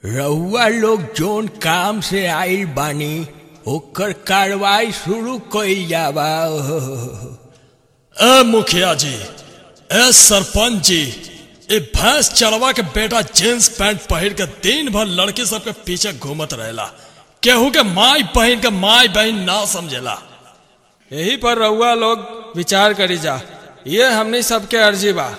रउआ लोग जोन काम से आइल बानी ओकर कार्रवाई शुरू कइल जाबा। ए मुखिया जी, ए सरपंच जी, ए भैंस चरवा के बेटा जींस पैंट पहिर के दिन भर लड़की सबके पीछे घूमत रहेला। केहू के माई बहन के माई बहन ना समझेला। यही पर रउआ लोग विचार करी जा, ये हमनी सबके अर्जी बा।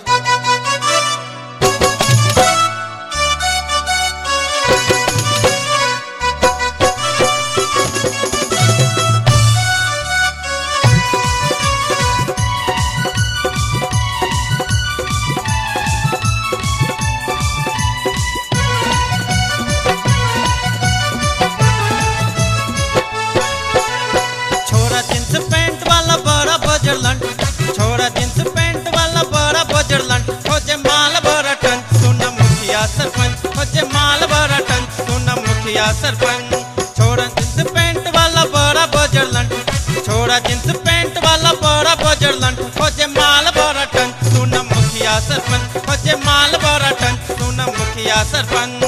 छोरा जींस पैंट वाला बड़ा बजरलन, खोजे माल बड़ा टन, सुना मुखिया सरपंच, खोजे माल बड़ा टन, सुना मुखिया सरपंच। छोरा जींस पैंट वाला बड़ा बजरलन, छोरा जींस पैंट वाला बड़ा बजरलन, खोजे माल बड़ा टन, सुना मुखिया सरपंच, खोजे माल बड़ा टन, सुना मुखिया सरपंच।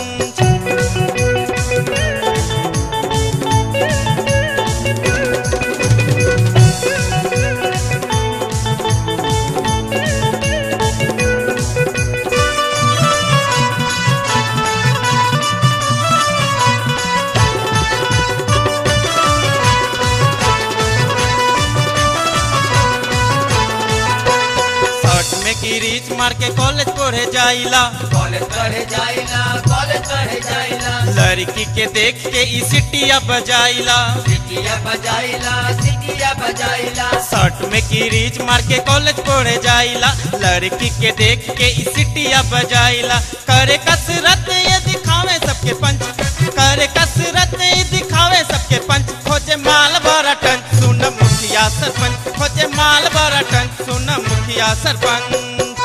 की रीच मार के कॉलेज पढ़े जाइला, कॉलेज पढ़े जाइला, कॉलेज पढ़े जाइला। लड़की के देख के ई सिटिया बजाइला, सिटिया बजाइला, सिटिया बजाइला। शर्ट में की रीच मार के कॉलेज पढ़े जाइला, लड़की के देख के ई सिटिया बजाइला। करे कसरत ये दिखावे सबके पंच, करे कसरत ये दिखावे सबके पंच, खोजे माल भरा टन, सुन मुखिया सरपंच, खोजे माल भरा टन, सुन मुखिया सरपंच।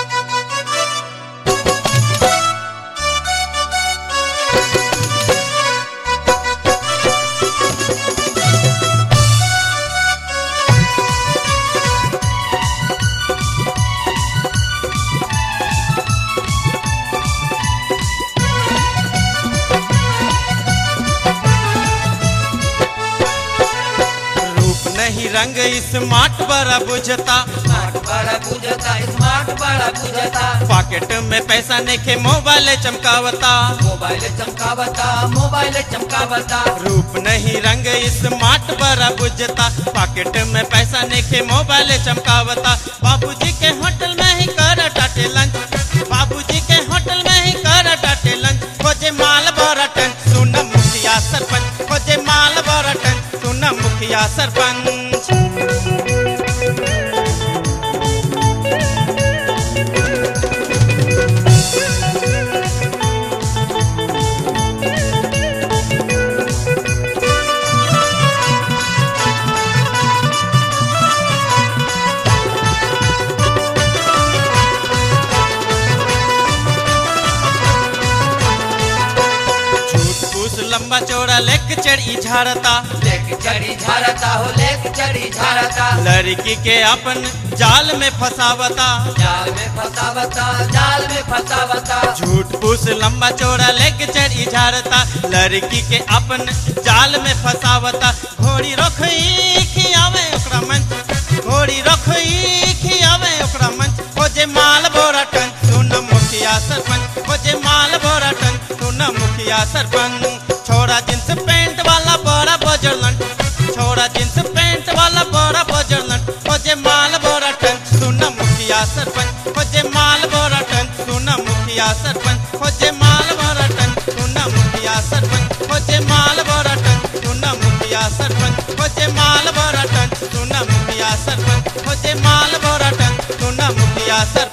नहीं रंग स्मार्ट बड़ा बुझता, स्मार्ट बड़ा बुझता, स्मार्ट बड़ा बुझता। पॉकेट में पैसा नेखे मोबाइल चमकावता, मोबाइल चमकावता, मोबाइल चमकावता। रूप नहीं रंग स्मार्ट बड़ा बुझता, पॉकेट में पैसा नेखे मोबाइल चमकावता। बाबूजी के होटल में ही कर टाटे लंच, बाबूजी के होटल में ही कर टाटे लंच, खोजे माल बड़ा टन, सुन मुखिया सरपंच, खोजे माल बड़ा टन, सुन मुखिया सरपंच। लंबा चौड़ा लेक चढ़ी झाड़ता, लेक चढ़ी झाड़ता हो, लेक चढ़ी झाड़ता। लड़की के अपन जाल में फसावता, जाल में फसावता, जाल में फसावता। झूठ फूस लंबा चौड़ा लेक चढ़ी झाड़ता, लड़की के अपन जाल में फसावता। घोड़ी रखई खियावे ओकरा मंच, घोड़ी रखई खियावे ओकरा मंच, खोजे माल बोरा टन, सुन मुखिया सरपंच, खोजे माल बोरा टन, सुन मुखिया सरपंच। छोरा जींस पैंट वाला बड़ा बजरलन, छोरा जींस पैंट वाला बड़ा बजरलन, खोजे माल बड़ा टन, सुन मुखिया सरपंच, खोजे माल बड़ा टन, सुन मुखिया सरपंच, खोजे माल बड़ा टन, सुन मुखिया सरपंच, खोजे माल बड़ा टन, सुन मुखिया सरपंच, खोजे माल बड़ा टन, सुन मुखिया सरपंच, खोजे माल बड़ा टन, सुन मुखिया सरपंच।